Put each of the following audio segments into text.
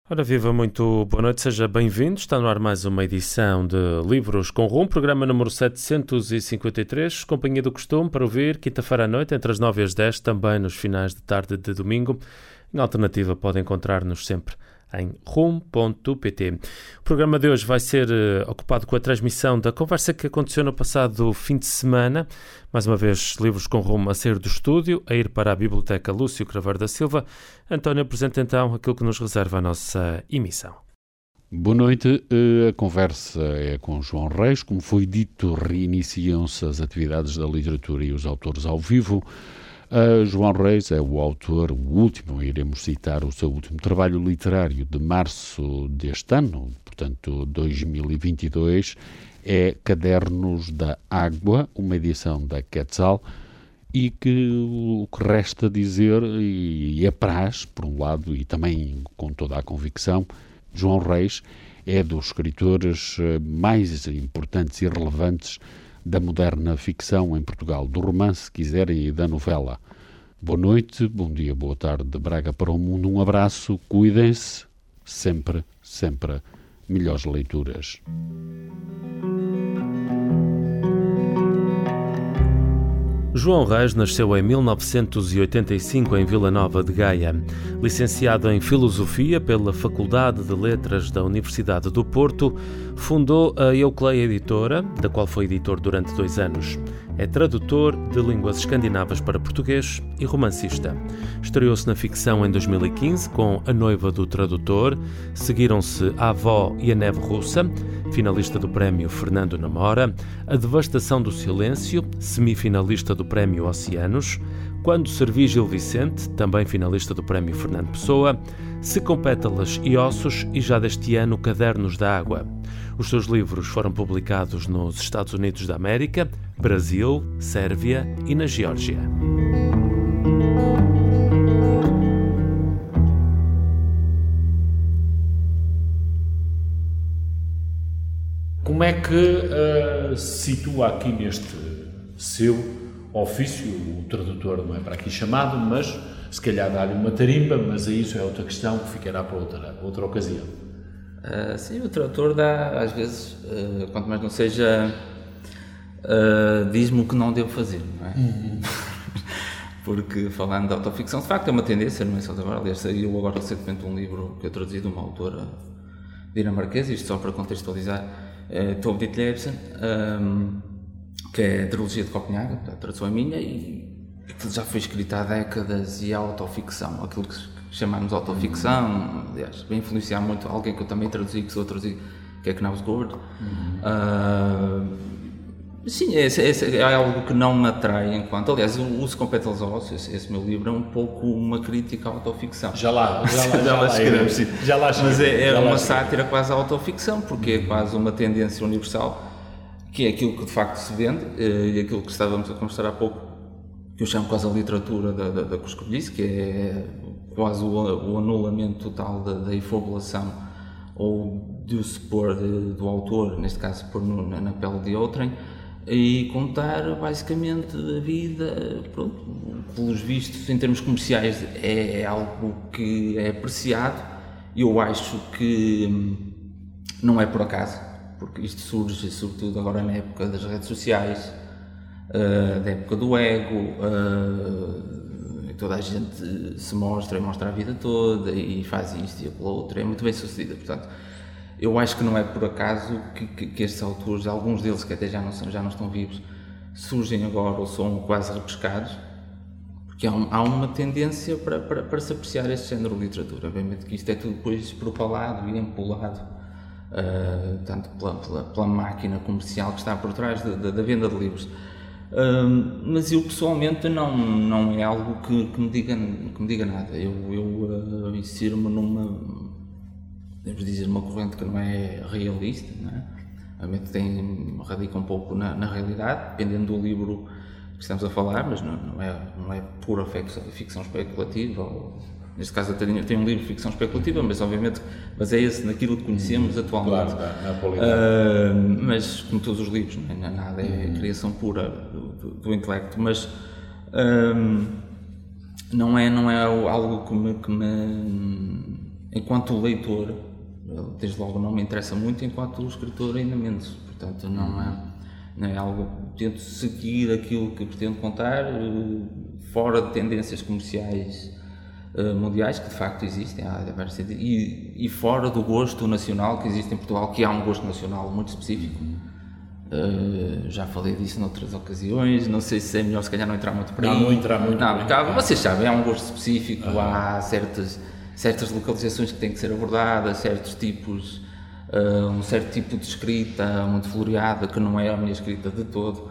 Ora viva, muito boa noite, seja bem-vindo. Está no ar mais uma edição de Livros com Rumo, programa número 753, companhia do costume para ouvir quinta-feira à noite, entre as 9 e as 10, também nos finais de tarde de domingo. Em alternativa, pode encontrar-nos sempre em rumo.pt. O programa de hoje vai ser ocupado com a transmissão da conversa que aconteceu no passado fim de semana. Mais uma vez, Livros com Rumo a sair do estúdio, a ir para a Biblioteca Lúcio Craveiro da Silva. António, apresenta então aquilo que nos reserva a nossa emissão. Boa noite, a conversa é com João Reis. Como foi dito, reiniciam-se as atividades da literatura e os autores ao vivo. João Reis é o autor, o último, iremos citar o seu último trabalho literário de março deste ano, portanto 2022, é Cadernos da Água, uma edição da Quetzal, e que o que resta dizer, e apraz, por um lado, e também com toda a convicção, João Reis é dos escritores mais importantes e relevantes da moderna ficção em Portugal, do romance, se quiserem, e da novela. Boa noite, bom dia, boa tarde, de Braga para o mundo, um abraço, cuidem-se, sempre, sempre melhores leituras. João Reis nasceu em 1985 em Vila Nova de Gaia. Licenciado em Filosofia pela Faculdade de Letras da Universidade do Porto, fundou a Eucleia Editora, da qual foi editor durante 2 anos. É tradutor de línguas escandinavas para português e romancista. Estreou-se na ficção em 2015 com A Noiva do Tradutor, seguiram-se A Avó e a Neve Russa, finalista do Prémio Fernando Namora, A Devastação do Silêncio, semifinalista do Prémio Oceanos, Quando Servi Gil Vicente, também finalista do Prémio Fernando Pessoa, Se com Pétalas e Ossos e já deste ano Cadernos da Água. Os seus livros foram publicados nos Estados Unidos da América, Brasil, Sérvia e na Geórgia. Como é que se situa aqui neste seu ofício? O tradutor não é para aqui chamado, mas se calhar dá-lhe uma tarimba, mas isso é outra questão que ficará para outra ocasião. Sim, o tradutor dá, às vezes, quanto mais não seja, diz-me o que não devo fazer, não é? Porque, falando de autoficção, de facto é uma tendência, não é só de agora. Aliás, saiu agora recentemente um livro que eu traduzi de uma autora dinamarquesa, isto só para contextualizar, Tove Ditlevsen, que é a trilogia de Copenhague, a tradução é minha, e aquilo já foi escrito há décadas, e a autoficção, aquilo que chamamos de autoficção, aliás, vai influenciar muito alguém que eu também traduzi, que sou traduzi, que é Knausgård. Sim, é algo que não me atrai enquanto... Aliás, o Se com Pétalas e Ossos, esse meu livro, é um pouco uma crítica à autoficção. Já lá escrevemos, sim. Mas é uma sátira quase à autoficção, porque é quase uma tendência universal, que é aquilo que de facto se vende, e aquilo que estávamos a conversar há pouco, que eu chamo quase a literatura da cuscovelhice, que é quase o anulamento total da efabulação, ou de se pôr do autor, neste caso pôr na pele de outrem, e contar basicamente a vida, pronto, pelos vistos em termos comerciais é algo que é apreciado, e eu acho que não é por acaso, porque isto surge sobretudo agora na época das redes sociais, da época do ego, toda a gente se mostra a vida toda e faz isto e aquilo outro, é muito bem sucedida. Portanto, eu acho que não é por acaso que estes autores, alguns deles que até já não estão vivos, surgem agora ou são quase repescados, porque há uma tendência para se apreciar este género de literatura. Obviamente que isto é tudo depois propalado e empolado, tanto pela máquina comercial que está por trás da venda de livros. Mas eu pessoalmente não é algo que me diga nada. Eu insiro-me podemos dizer, uma corrente que não é realista, não é? Realmente radica um pouco na realidade, dependendo do livro que estamos a falar, mas não é pura ficção especulativa. Neste caso eu tenho um livro de ficção especulativa, mas obviamente baseia-se naquilo que conhecemos atualmente. Claro, mas como todos os livros, não é nada, é criação pura do intelecto, mas não é algo que me enquanto leitor, desde logo não me interessa muito, enquanto escritor ainda menos. Portanto, não é algo que tento seguir aquilo que pretendo contar, fora de tendências comerciais mundiais, que de facto existem, e fora do gosto nacional que existe em Portugal, que há um gosto nacional muito específico. Já falei disso noutras ocasiões, não sei se é melhor se calhar não entrar muito por aí. Não entrar muito por aí. Vocês sabem, há um gosto específico, há certas localizações que têm que ser abordadas, certos tipos, um certo tipo de escrita muito floreada, que não é a minha escrita de todo.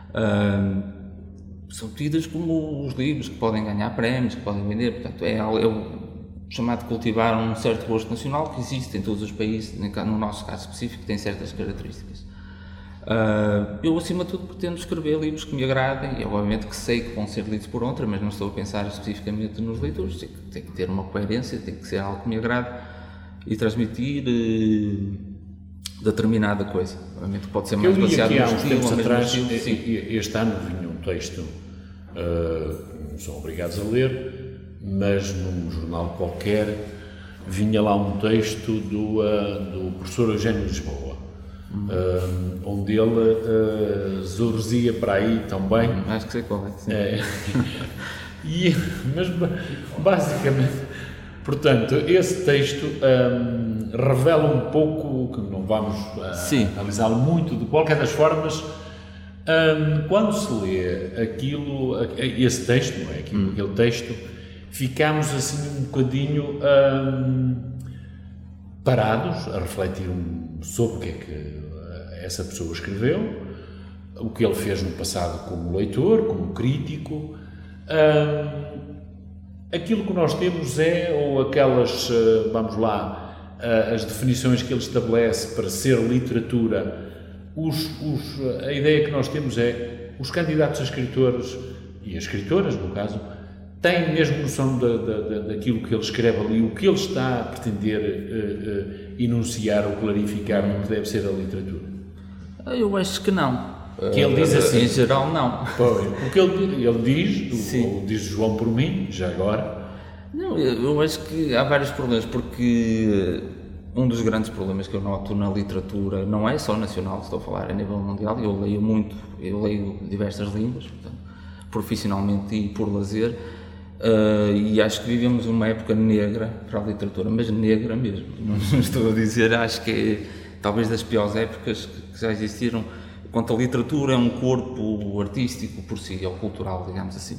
São tidas como os livros que podem ganhar prémios, que podem vender, portanto é o chamado de cultivar um certo gosto nacional que existe em todos os países, no nosso caso específico tem certas características. Eu acima de tudo pretendo escrever livros que me agradem e obviamente que sei que vão ser lidos por outra, mas não estou a pensar especificamente nos leitores, tem que ter uma coerência, tem que ser algo que me agrade e transmitir determinada coisa. Obviamente pode ser mais baseado no estilo, ou mesmo estilo. Este ano vinha um texto, não são obrigados a ler, mas num jornal qualquer vinha lá um texto do professor Eugênio Lisboa, onde ele zorzia para aí também. Acho que sei qual é. Mas basicamente, portanto, esse texto revela um pouco, que não vamos analisá-lo muito, de qualquer das formas, quando se lê esse texto, não é? Aquele texto, ficamos assim um bocadinho parados a refletir sobre o que é que essa pessoa escreveu, o que ele fez no passado como leitor, como crítico. Aquilo que nós temos ou aquelas, vamos lá, as definições que ele estabelece para ser literatura, a ideia que nós temos é os candidatos a escritores e as escritoras, no caso, têm mesmo noção daquilo que ele escreve ali, o que ele está a pretender enunciar ou clarificar no que deve ser a literatura? Eu acho que não. Que ele diz assim, em geral não. O que ele diz, ou diz João por mim, já agora. Não, eu acho que há vários problemas, porque um dos grandes problemas que eu noto na literatura, não é só nacional, estou a falar a nível mundial, eu leio diversas línguas, portanto, profissionalmente e por lazer, e acho que vivemos uma época negra para a literatura, mas negra mesmo, não estou a dizer, acho que é talvez das piores épocas que já existiram. Quanto a literatura é um corpo artístico por si, ou cultural, digamos assim.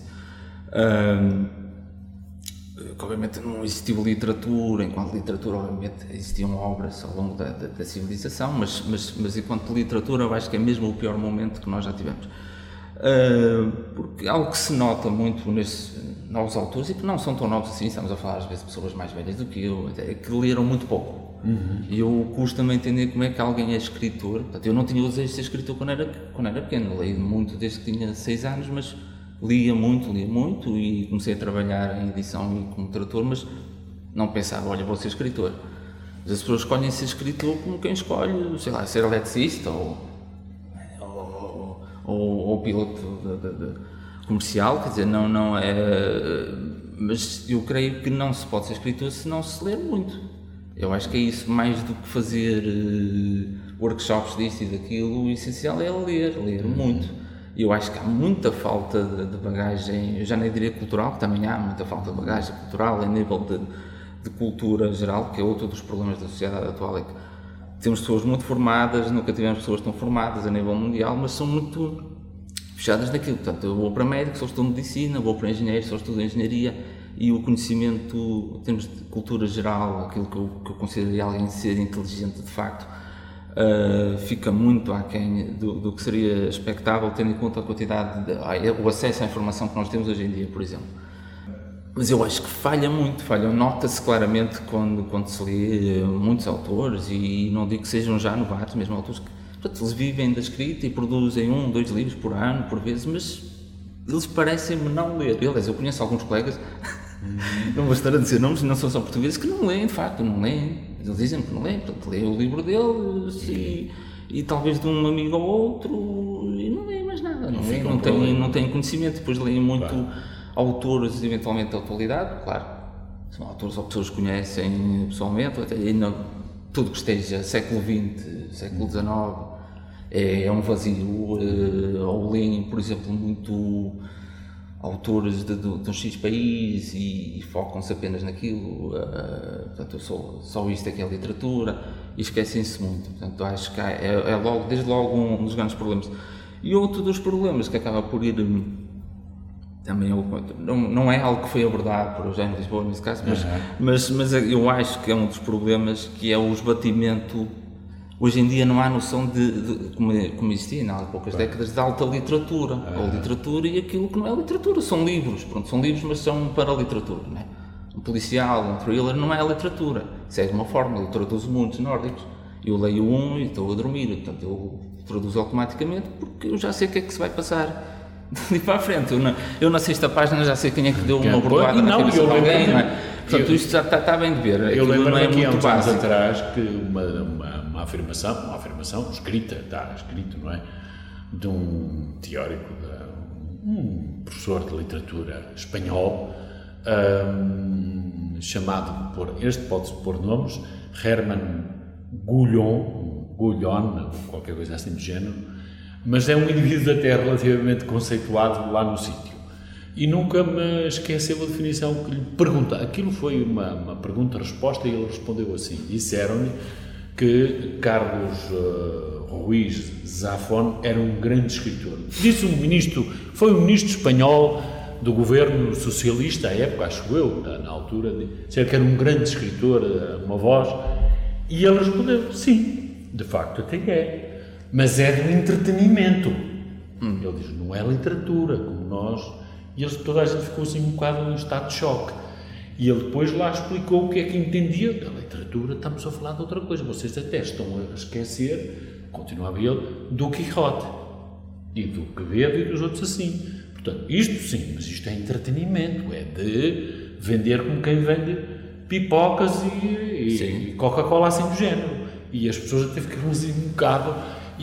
Obviamente não existiu literatura, enquanto literatura obviamente existiam obras ao longo da civilização, mas enquanto literatura eu acho que é mesmo o pior momento que nós já tivemos. Porque algo que se nota muito nesses novos autores, e que não são tão novos assim, estamos a falar às vezes de pessoas mais velhas do que eu, é que leram muito pouco. E eu custa-me entender como é que alguém é escritor. Portanto, eu não tinha o desejo de ser escritor quando era pequeno, eu li muito desde que tinha 6 anos, mas lia muito e comecei a trabalhar em edição e como tradutor, mas não pensava, olha, vou ser escritor. Mas as pessoas escolhem ser escritor como quem escolhe, sei lá, ser eletricista ou piloto comercial, quer dizer, não é. Mas eu creio que não se pode ser escritor se não se ler muito. Eu acho que é isso, mais do que fazer workshops disto e daquilo, o essencial é ler muito. Eu acho que há muita falta de bagagem, eu já nem diria cultural, que também há muita falta de bagagem cultural a nível de cultura geral, que é outro dos problemas da sociedade atual, é que temos pessoas muito formadas, nunca tivemos pessoas tão formadas a nível mundial, mas são muito fechadas naquilo. Portanto, eu vou para médico, só estudo medicina, vou para engenheiro, só estudo engenharia, e o conhecimento, em termos de cultura geral, aquilo que eu consideraria alguém ser inteligente de facto, fica muito aquém do que seria expectável, tendo em conta a quantidade, o acesso à informação que nós temos hoje em dia, por exemplo. Mas eu acho que falha, nota-se claramente quando se lê muitos autores, e não digo que sejam já novatos, mesmo autores que, portanto, eles vivem da escrita e produzem 1, 2 livros por ano, por vezes, mas eles parecem-me não ler. Aliás, eu conheço alguns colegas, não vou estar a dizer nomes, não são só portugueses, que não leem, de facto, não leem. Eles dizem que não leem, portanto, leem o livro deles e talvez de um amigo ou outro, e não leem mais nada, não têm conhecimento. Depois leem muito autores, eventualmente, da atualidade, claro, são autores ou pessoas que conhecem pessoalmente, ou até tudo que esteja século XX, século XIX, é um vazio. Ou leem, por exemplo, muito autores de um X país e focam-se apenas naquilo, portanto, só isto é que é literatura, e esquecem-se muito. Portanto, acho que desde logo um dos grandes problemas. E outro dos problemas que acaba por ir também, não é algo que foi abordado por Eugênio Lisboa nesse caso, mas eu acho que é um dos problemas, que é o esbatimento. Hoje em dia não há noção como existia há poucas décadas, de alta literatura, ou literatura e aquilo que não é literatura, são livros, mas são para a literatura, não é? Um policial, um thriller não é a literatura, segue uma fórmula. Eu traduzo mundos nórdicos, eu leio e estou a dormir, portanto eu traduzo automaticamente porque eu já sei o que é que se vai passar dali para a frente. Eu na sexta página já sei quem é que deu uma bordoada na cabeça de alguém, não é? Portanto, isto já está bem de ver. Eu lembro-me aqui há uns anos atrás que uma afirmação escrita, está escrito, não é? De um teórico, um professor de literatura espanhol, chamado pode-se pôr nomes, Herman Gullón, qualquer coisa assim do género, mas é um indivíduo até relativamente conceituado lá no sítio. E nunca me esqueceu a definição que lhe pergunta. Aquilo foi uma pergunta-resposta e ele respondeu assim. Disseram-lhe que Carlos Ruiz Zafón era um grande escritor. Disse foi um ministro espanhol do governo socialista à época, acho eu, na altura, disse que era um grande escritor, uma voz, e ele respondeu, sim, de facto até é, mas é do entretenimento. Ele diz, não é literatura, como nós... E toda a gente ficou assim um bocado em estado de choque. E ele depois lá explicou o que é que entendia. Da literatura estamos a falar de outra coisa. Vocês até estão a esquecer, continuava ele, do Quixote. E do Quevedo e dos outros assim. Portanto, isto sim, mas isto é entretenimento. É de vender como quem vende pipocas e Coca-Cola assim do género. E as pessoas até ficaram assim um bocado...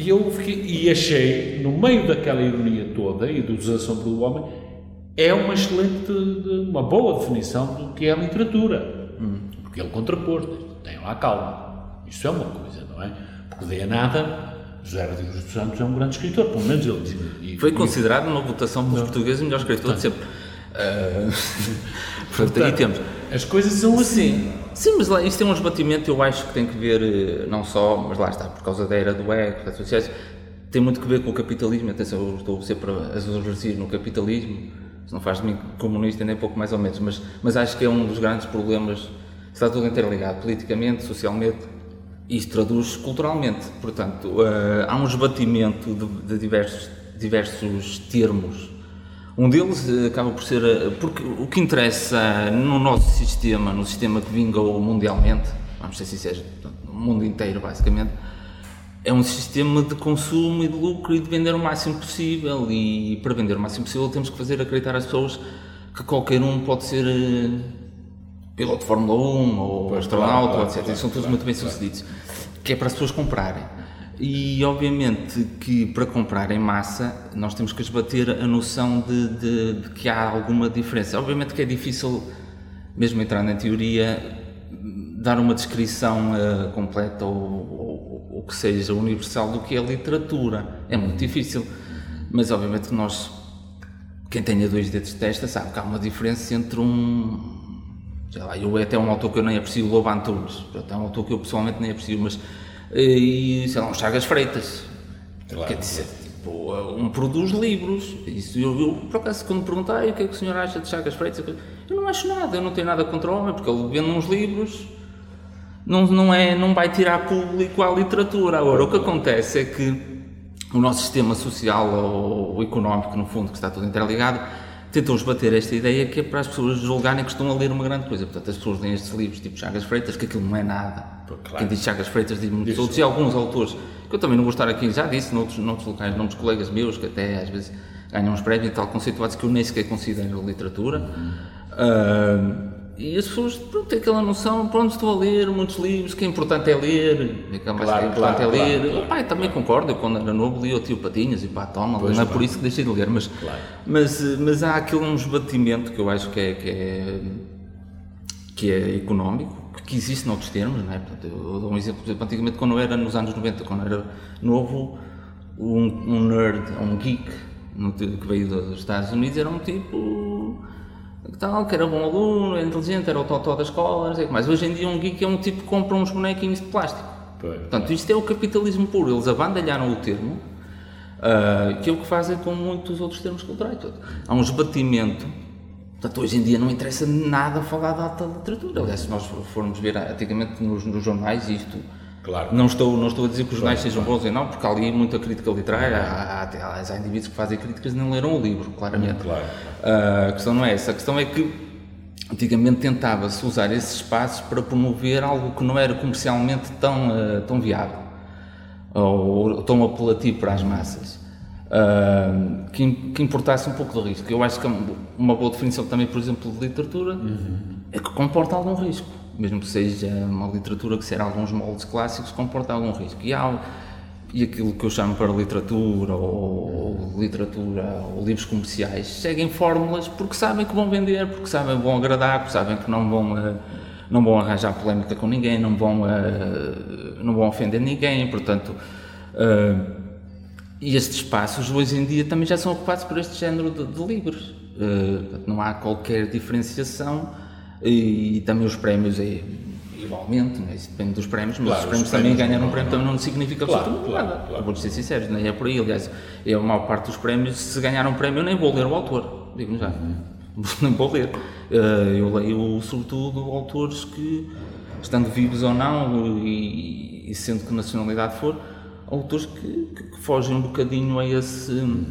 E achei, no meio daquela ironia toda e do desassombro do homem... É uma uma boa definição do que é a literatura. Porque ele contrapôs, tenham lá calma. Isso é uma coisa, não é? Porque de nada, José Rodrigues dos Santos é um grande escritor, pelo menos ele dizia. Foi considerado numa votação pelos portugueses o melhor escritor de sempre. Portanto, aí temos. As coisas são assim. Sim, mas lá, isto é um esbatimento, eu acho que tem que ver, não só, mas lá está, por causa da era do ego, das sociais, tem muito que ver com o capitalismo. Atenção, eu estou sempre a exercer no capitalismo. Isso não faz de mim comunista nem pouco mais ou menos, mas acho que é um dos grandes problemas. Está tudo interligado, politicamente, socialmente, e isso traduz culturalmente. Portanto, há um esbatimento de diversos termos. Um deles acaba por ser... Porque o que interessa no nosso sistema, no sistema que vingou mundialmente, vamos ser sinceros, no mundo inteiro basicamente, é um sistema de consumo e de lucro e de vender o máximo possível, e para vender o máximo possível temos que fazer acreditar às pessoas que qualquer um pode ser piloto de Fórmula 1 ou astronauta, etc. São todos muito bem sucedidos, que é para as pessoas comprarem. E obviamente que para comprar em massa nós temos que esbater a noção de que há alguma diferença. Obviamente que é difícil, mesmo entrar na teoria, dar uma descrição completa ou que seja universal do que é literatura. É muito difícil, mas obviamente que nós, quem tenha dois dedos de testa, sabe que há uma diferença entre sei lá, eu até um autor que eu nem aprecio, Lobo Antunes, é um autor que eu pessoalmente nem aprecio, mas e sei lá, um Chagas Freitas, claro, quer dizer, tipo, produz livros. Isso eu por acaso, quando me perguntai o que é que o senhor acha de Chagas Freitas, eu não acho nada, eu não tenho nada contra o homem, porque ele vende uns livros, não vai tirar público à literatura. Agora, o que acontece é que o nosso sistema social ou económico, no fundo, que está tudo interligado, tentam esbater esta ideia que é para as pessoas julgarem que estão a ler uma grande coisa. Portanto, as pessoas leem estes livros tipo Chagas Freitas, que aquilo não é nada. Claro. Quem diz Chagas Freitas diz muitos outros, e alguns autores, que eu também não vou estar aqui, já disse noutros locais, nomes de colegas meus, que até às vezes ganham uns prémios e tal, conceituados, que eu nem sequer considero literatura. E as pessoas, pronto, têm aquela noção, pronto, estou a ler muitos livros, que é importante é ler, O pai também concorda, eu quando era novo li o Tio Patinhas e Pá, toma, não é por isso que deixei de ler, mas há aquele um esbatimento que eu acho que que é económico, que existe noutros termos, não é? Portanto, eu dou um exemplo, por exemplo, antigamente, quando eu era nos anos 90, quando eu era novo, um nerd, um geek, que veio dos Estados Unidos, era um tipo que era bom aluno, era inteligente, era o totó da escola, não sei o que mais. Hoje em dia um geek é um tipo que compra uns bonequinhos de plástico. Portanto, isto é o capitalismo puro, eles abandalharam o termo, que é o que fazem com muitos outros termos culturais. Há um esbatimento. Portanto, hoje em dia não interessa nada falar da alta literatura. Aliás, se nós formos ver antigamente nos jornais, isto, claro. Não estou a dizer que os jornais sejam bons, não, porque há ali muita crítica literária, há indivíduos que fazem críticas e não leram o livro, claramente. Claro. A questão não é essa, a questão é que antigamente tentava-se usar esses espaços para promover algo que não era comercialmente tão viável, ou tão apelativo para as massas. Que importasse um pouco de risco. Eu acho que uma boa definição também, por exemplo, de literatura é que comporta algum risco, mesmo que seja uma literatura que seja alguns moldes clássicos, comporta algum risco. E aquilo que eu chamo para literatura ou livros comerciais seguem fórmulas porque sabem que vão vender, porque sabem que vão agradar, porque sabem que não vão arranjar polémica com ninguém, não vão ofender ninguém, portanto. E estes espaços hoje em dia também já são ocupados por este género de livros. Não há qualquer diferenciação e também os prémios igualmente, não é? Isso depende dos prémios, mas claro, os prémios também ganhar um prémio também não significa absolutamente nada. Claro. Vou ser sincero, nem é por aí. Aliás, a maior parte dos prémios, se ganhar um prémio, eu nem vou ler o autor, digo-me já. Nem vou ler. Eu leio sobretudo autores que, estando vivos ou não, e sendo que nacionalidade for, autores que fogem um bocadinho a esse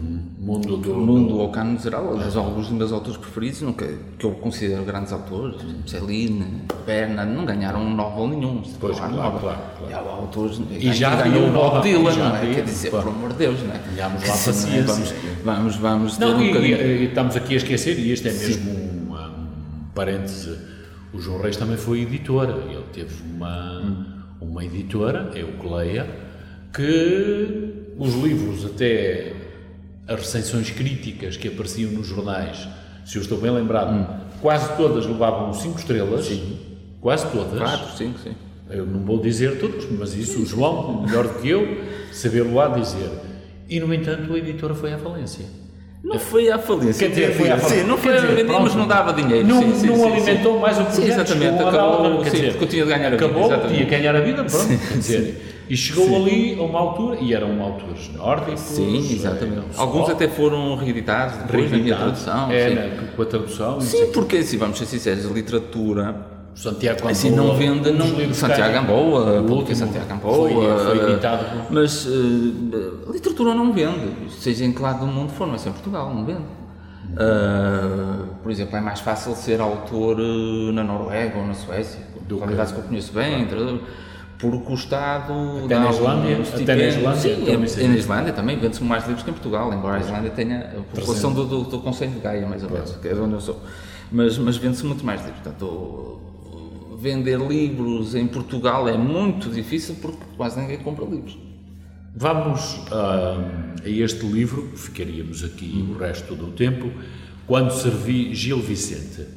mundo ao cano geral. Aliás, alguns dos meus autores preferidos, que eu considero grandes autores, Celine, Bernard, não ganharam um Nobel nenhum. Pois, claro. E há autores e já ganhou o Nobel Dylan, não é? Quer dizer, por amor de Deus, não é? Tenhamos lá paciência. Vamos não, e estamos aqui a esquecer, e este é mesmo um parêntese, o João Reis também foi editor, ele teve uma editora, é o Coleia, que os livros, até as recensões críticas que apareciam nos jornais, se eu estou bem lembrado, quase todas levavam 5 estrelas. Sim. Quase todas. 4, 5, sim. Eu não vou dizer todas, mas isso o João, melhor do que eu, saber-lo-á dizer. E, no entanto, a editora foi à falência. Não foi à falência. Quer dizer, foi à falência. Sim, não foi a vender, mas não dava dinheiro. Não alimentou mais o projeto. Sim, exatamente. Acabou, porque eu tinha de ganhar a vida. Acabou, tinha de ganhar a vida, pronto. Quer dizer, e chegou ali a uma altura, e eram autores nórdicos. Sim, exatamente. Alguns até foram reeditados depois da minha tradução. Com a tradução. Sim, porque assim, vamos ser sinceros, a literatura... Santiago Gamboa, assim não vende, Santiago Gamboa, porque Santiago Gamboa, foi editado. Mas a literatura não vende, seja em que lado do mundo for, mas em Portugal não vende. Por exemplo, é mais fácil ser autor na Noruega ou na Suécia, localidades que eu conheço bem, porque o Estado... Até na Islândia? Sim, na Islândia também vende-se mais livros que em Portugal, embora a Islândia tenha a população do Conselho de Gaia, mais ou menos, que é de onde eu sou. Mas vende-se muito mais livros, portanto... Vender livros em Portugal é muito difícil porque quase ninguém compra livros. Vamos a este livro, ficaríamos aqui o resto do tempo, Quando Servi Gil Vicente.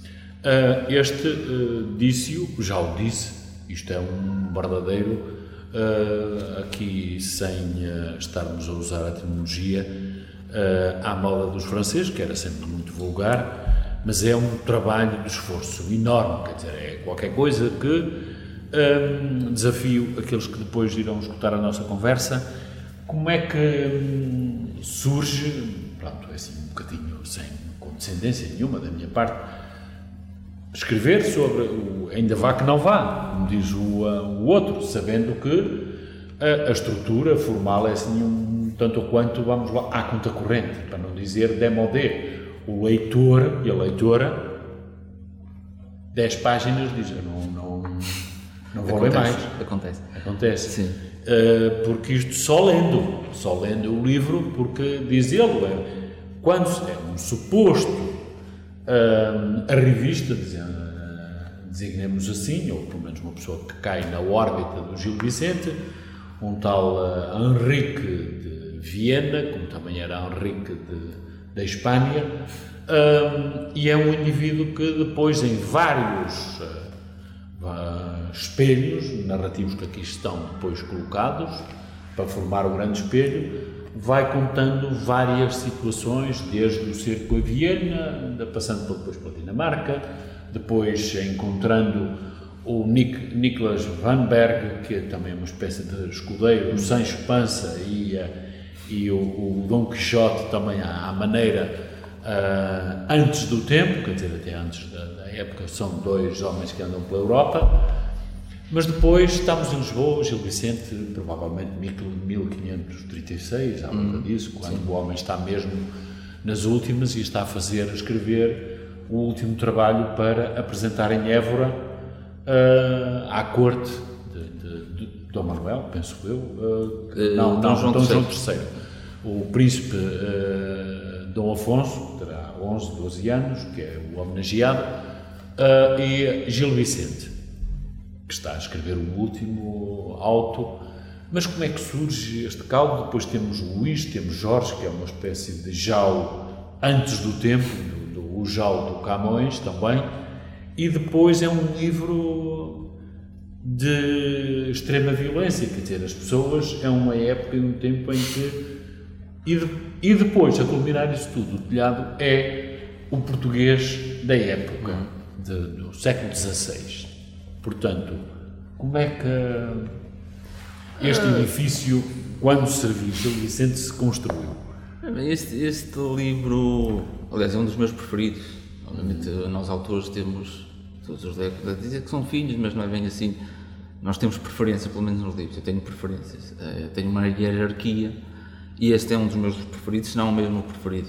Disse-o, já o disse, isto é um verdadeiro, aqui sem estarmos a usar a etimologia, à moda dos franceses, que era sempre muito vulgar, mas é um trabalho de esforço enorme, quer dizer, é qualquer coisa que desafio aqueles que depois irão escutar a nossa conversa. Como é que surge, pronto, é assim um bocadinho sem condescendência nenhuma da minha parte, escrever sobre o ainda vá que não vá, como diz o outro, sabendo que a estrutura formal é assim tanto ou quanto, vamos lá, à conta corrente, para não dizer démodé. O leitor e a leitora, 10 páginas, dizem, não vou ler mais. Acontece. Sim. Porque isto só lendo o livro, porque diz ele, quando é um suposto, a revista, designemos assim, ou pelo menos uma pessoa que cai na órbita do Gil Vicente, um tal Henrique de Viena, como também era Henrique da Espanha, E é um indivíduo que depois, em vários espelhos narrativos que aqui estão depois colocados, para formar o grande espelho, vai contando várias situações, desde o cerco a Viena, passando depois pela Dinamarca, depois encontrando o Nicolas Van Berg, que também é uma espécie de escudeiro, o Sancho Panza e o Dom Quixote também à maneira antes do tempo, quer dizer, até antes da época, são dois homens que andam pela Europa, mas depois estamos em Lisboa, Gil Vicente, provavelmente 1536, à volta disso, quando o homem está mesmo nas últimas e está a escrever o último trabalho para apresentar em Évora à corte de Dom Manuel, penso eu, Dom João III. O príncipe Dom Afonso, que terá 11, 12 anos, que é o homenageado, e Gil Vicente, que está a escrever o último auto. Mas como é que surge este caldo? Depois temos Luís, temos Jorge, que é uma espécie de Jau antes do tempo, o Jau do Camões também, e depois é um livro de extrema violência, quer dizer, as pessoas, é uma época e um tempo em que... E depois, a culminar isso tudo, o telhado é o português da época, do século XVI. Portanto, como é que este edifício, quando serviu Gil Vicente, se construiu? Este livro, aliás, é um dos meus preferidos. Obviamente, nós autores temos, todos os décadas, dizer que são filhos, mas não é bem assim. Nós temos preferência, pelo menos nos livros. Eu tenho preferências, eu tenho uma hierarquia, e este é um dos meus preferidos, se não o mesmo preferido.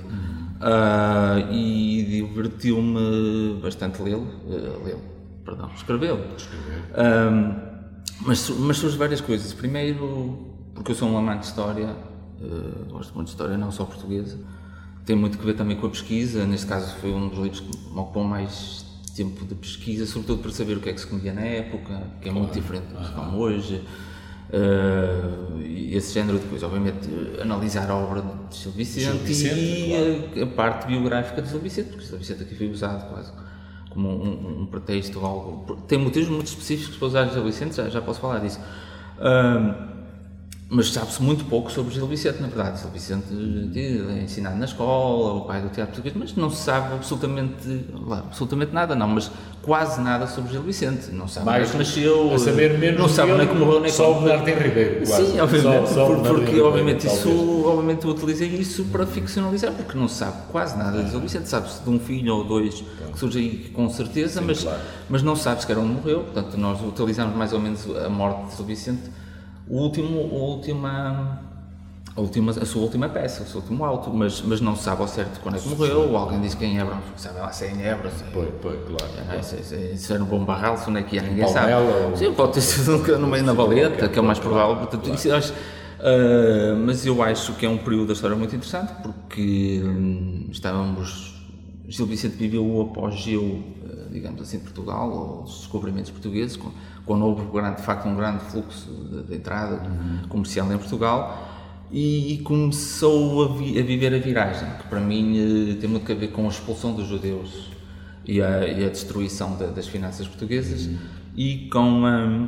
E divertiu-me bastante escrevê-lo. Mas surge várias coisas. Primeiro, porque eu sou um amante de história, gosto muito de história, não só portuguesa. Tem muito que ver também com a pesquisa. Neste caso, foi um dos livros que me ocupou mais tempo de pesquisa, sobretudo para saber o que é que se comia na época, que é muito diferente do que se come hoje. E esse género de coisa, obviamente, analisar a obra de Gil Vicente e a parte biográfica de Gil Vicente, porque Gil Vicente aqui foi usado quase como um pretexto, algo. Tem motivos muito específicos para usar Gil Vicente, já posso falar disso. Mas sabe-se muito pouco sobre Gil Vicente, na verdade. Gil Vicente é ensinado na escola, o pai do teatro português, mas não se sabe absolutamente nada, não, mas quase nada sobre Gil Vicente. Não sabe mais onde nasceu, a saber menos, não sabe nem como morreu, nem só o Bernardino Ribeiro. Quase. Sim, obviamente, porque obviamente Ribeiro, obviamente eu utilizei isso para ficcionalizar, porque não se sabe quase nada de Gil Vicente. Sabe-se de um filho ou dois que surge aí com certeza, sim, mas não sabe sequer onde morreu. Portanto, nós utilizamos mais ou menos a morte de Gil Vicente. A sua última peça, o seu último auto, mas não se sabe ao certo quando é que morreu, ou alguém disse que é em Évora, sabe lá se é em Évora, claro. Se era um bom barral, se não é que ninguém sabe. Sim, pode ter sido no meio da Valeta, que é o mais provável, portanto, isso, mas eu acho que é um período da história muito interessante, porque Gil Vicente viveu o apogeu, digamos assim, de Portugal, ou dos descobrimentos portugueses, quando houve de facto um grande fluxo de entrada comercial em Portugal, e começou a viver a viragem, que para mim tem muito a ver com a expulsão dos judeus e a destruição das finanças portuguesas, e com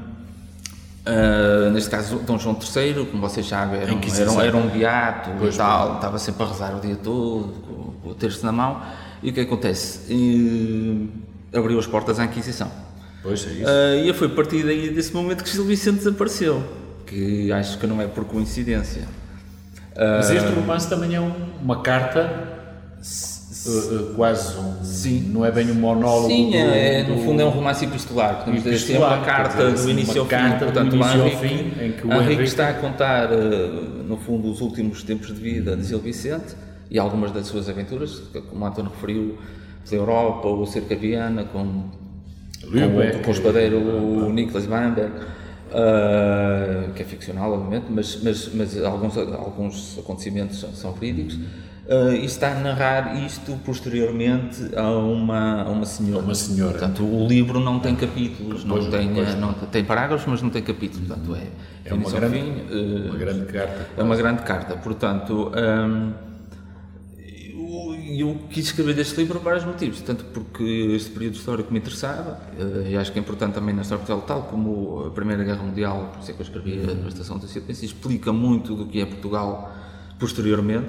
neste caso Dom João III, como vocês sabem, era um beato e tal, estava sempre a rezar o dia todo, com o terço na mão, e o que acontece? Abriu as portas à Inquisição. Pois é isso. E foi a partir daí, desse momento, que Gil Vicente desapareceu, que acho que não é por coincidência. Mas este romance também é uma carta, quase sim, não é bem um monólogo. Sim, no fundo é um romance epistolar, podemos dizer assim, é uma carta do início ao fim. Portanto, o Henrique está a contar, no fundo, os últimos tempos de vida de Gil Vicente e algumas das suas aventuras, como o António referiu, pela Europa, o cerco a Viena, com o espadeiro Nicolas Van Berg, que é ficcional, obviamente, mas alguns acontecimentos são verídicos, e está a narrar isto posteriormente a uma senhora. Portanto, o livro não tem capítulos, não tem parágrafos, mas não tem capítulos. Portanto, é uma grande carta. É uma grande carta. Portanto, eu quis escrever deste livro por vários motivos, tanto porque este período histórico me interessava, e acho que é importante também na história de Portugal, tal como a Primeira Guerra Mundial, por isso é que eu escrevi a Devastação da Ciência, explica muito do que é Portugal posteriormente,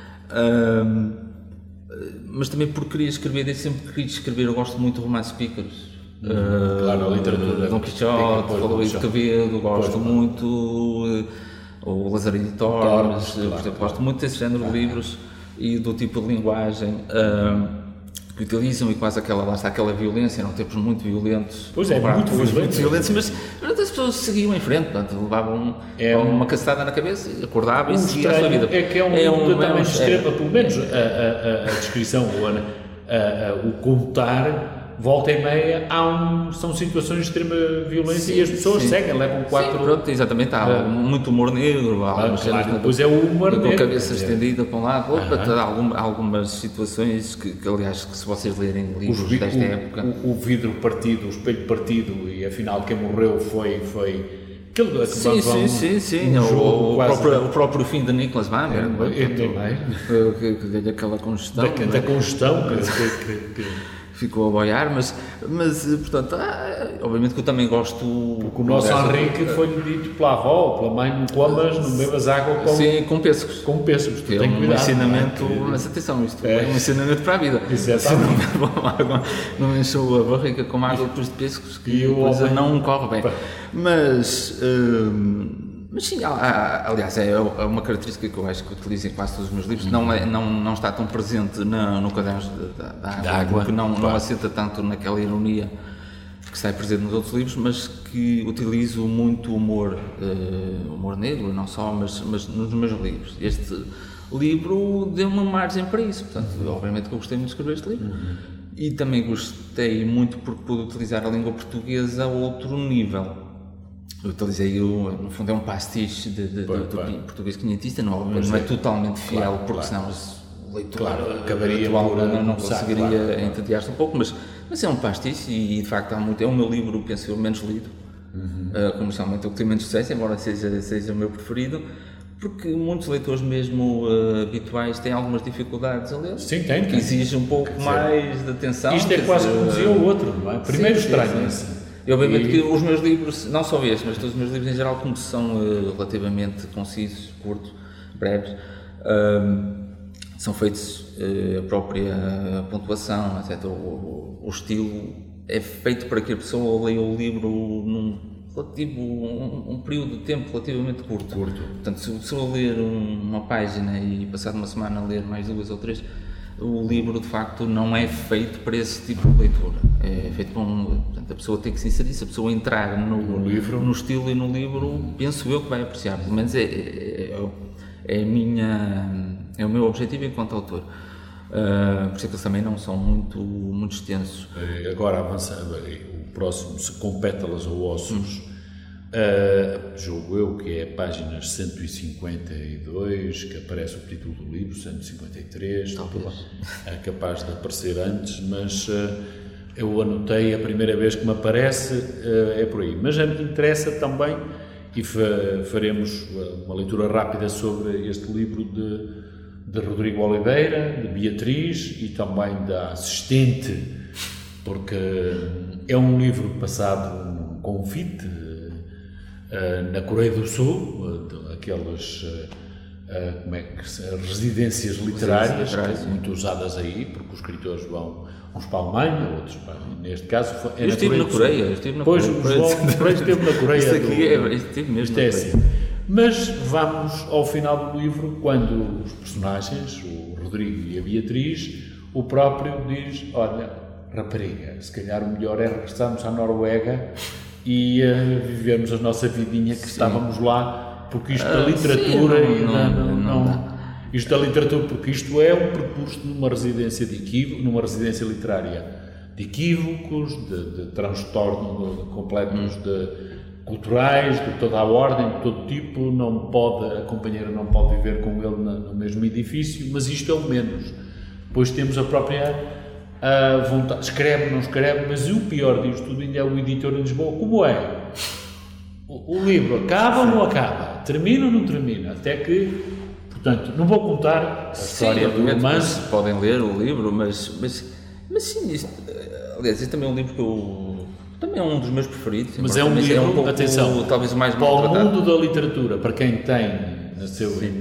mas também porque queria escrever, desde sempre queria escrever, eu gosto muito de romances pícaros. Claro, a literatura. Dom Quixote, Valladolid de Quevedo, gosto muito, o Lazarilho de Tormes, por exemplo, gosto muito desse género de livros e do tipo de linguagem que utilizam e quase aquela violência, eram tempos muito violentos. Pois é, muito violentos, mas as pessoas seguiam em frente, portanto, levavam uma cacetada na cabeça, acordavam e seguiam a sua vida. É que é um também extremo, pelo menos a descrição, o contar, volta e meia, são situações de extrema violência e as pessoas seguem, levam 4... Sim, pronto, exatamente, há muito humor negro, depois é o humor negro. Com a cabeça estendida para um lado, há algumas situações que, aliás, que se vocês lerem livros desta época... O vidro partido, o espelho partido e afinal quem morreu foi... Sim. O próprio fim de Nicholas Wagner, que deu-lhe aquela congestão. Da congestão que ficou a boiar, mas portanto, obviamente que eu também gosto... Porque o nosso Henrique foi-lhe dito pela avó, pela mãe, não comas, não bebas água com pêssegos. Com pêssegos, é um ensinamento, mas atenção, isto é um ensinamento para a vida. Se não bebam água, não encheu a barriga com água depois de pêssegos, que a coisa não corre bem. Mas sim, aliás, é uma característica que eu acho que utilizo em quase todos os meus livros, não está tão presente no caderno da água, porque não assenta tanto naquela ironia que está presente nos outros livros, mas que utilizo muito humor negro, não só, mas nos meus livros. Este livro deu uma margem para isso, portanto, obviamente que eu gostei muito de escrever este livro. E também gostei muito porque pude utilizar a língua portuguesa a outro nível. Eu utilizei, no fundo, é um pastiche do português quinhentista, não é totalmente fiel, porque senão o leitor acabaria não conseguiria entediar-se um pouco, mas é um pastiche e, de facto, é o meu livro, penso eu, menos lido, comercialmente, o que tem menos sucesso, embora seja o meu preferido, porque muitos leitores mesmo habituais têm algumas dificuldades a ler. Sim, tem. Que exige um pouco mais de atenção. Isto é quase como dizia o outro, não é? Primeiro estranho-se. E obviamente que os meus livros, não só este, mas todos os meus livros em geral, como são relativamente concisos, curtos, breves, são feitos a própria pontuação, etc. O estilo é feito para que a pessoa leia o livro num período de tempo relativamente curto. Portanto, se eu ler uma página e passado uma semana ler mais 2 ou 3, o livro de facto não é feito para esse tipo de leitura. É feito portanto, a pessoa tem que se inserir, se a pessoa entrar no livro, no estilo e no livro, penso eu que vai apreciar. Pelo menos é o meu objetivo enquanto autor. Por isso é que eles também não são muito extensos. Agora avançando, o próximo, se com pétalas ou ossos, julgo eu que é páginas 152, que aparece o título do livro, 153, é capaz de aparecer antes, mas eu anotei a primeira vez que me aparece, é por aí. Mas me interessa também, e faremos uma leitura rápida sobre este livro de Rodrigo Oliveira, de Beatriz e também da assistente, porque é um livro passado num convite na Coreia do Sul, aquelas residências literárias muito usadas aí, porque os escritores vão uns para a Alemanha, outros para... Neste caso eu estive na Coreia. Pois, o João esteve na Coreia. Isto aqui estive mesmo na Coreia. Assim. Mas vamos ao final do livro, quando os personagens, o Rodrigo e a Beatriz, o próprio diz, olha, rapariga, se calhar o melhor é regressarmos à Noruega e vivermos a nossa vidinha que estávamos lá, porque isto da literatura isto da literatura, porque isto é um percurso numa residência numa residência literária de equívocos, de transtorno completos culturais, de toda a ordem, de todo tipo. A companheira não pode viver com ele no mesmo edifício, mas isto é o menos. Depois temos a própria vontade, escreve, não escreve, mas o pior disto tudo ainda é o editor em Lisboa. Como é? O livro acaba ou não acaba? Termina ou não termina? Até que Portanto, não vou contar a história do romance. Podem ler o livro, mas sim, isto, aliás, este também é um livro que também é um dos meus preferidos. Mas é um livro, pouco, atenção, talvez o mais para o maltratado. mundo da literatura, para quem nasceu em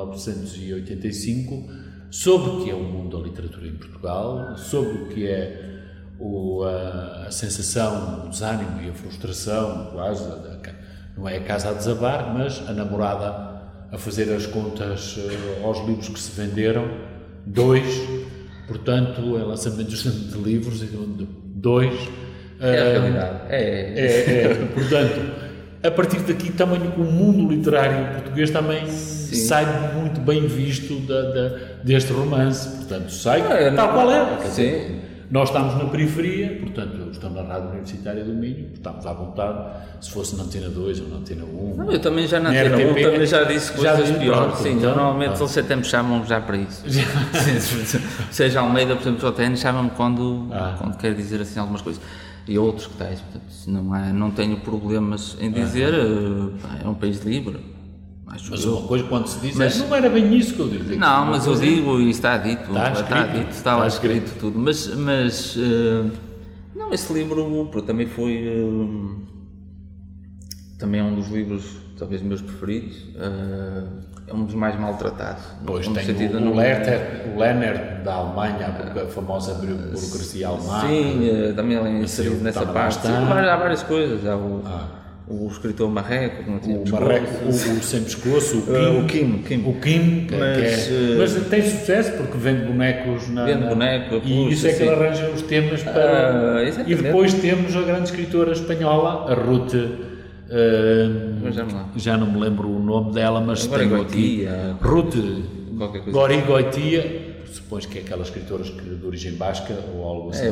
1985, soube o que é o mundo da literatura em Portugal, soube o que é a sensação, o desânimo e a frustração, quase, não é a casa a desabar, mas a namorada a fazer as contas aos livros que se venderam, 2, portanto, é lançamento de livros, 2. É a realidade. Portanto, a partir daqui também o mundo literário português também sai muito bem visto deste romance, portanto, sai tal qual é. Sim. Nós estamos na periferia, portanto, estamos na Rádio Universitária do Minho, estamos à vontade, se fosse na Antena 2 ou na Antena 1. Não, eu também já na Antena 1 também já disse coisas piores. Sim, então, normalmente eles até me chamam já para isso. Seja Almeida, por exemplo, o JN chama-me quando quer dizer assim algumas coisas. E outros que tais, portanto, não tenho problemas em dizer, é um país livre. Mas uma coisa, quando se diz, não era bem isso que eu digo. Não, mas eu digo e está dito, está lá escrito tudo. Mas não, esse livro também foi, também é um dos livros, talvez, meus preferidos, é um dos mais maltratados. Pois tem o Lerner da Alemanha, a famosa burocracia alemã. Sim, também ele é inserido nessa parte. Há várias coisas, há o escritor Marreco, que não tinha pescoço. O sem pescoço, o Kim. Mas tem sucesso porque vende bonecos e isso é que ele arranja os temas para... e depois temos a grande escritora espanhola, a Ruth... já não me lembro o nome dela, mas tenho aqui Ruth Gorigoitia, supões que é aquelas escritoras de origem basca ou algo assim,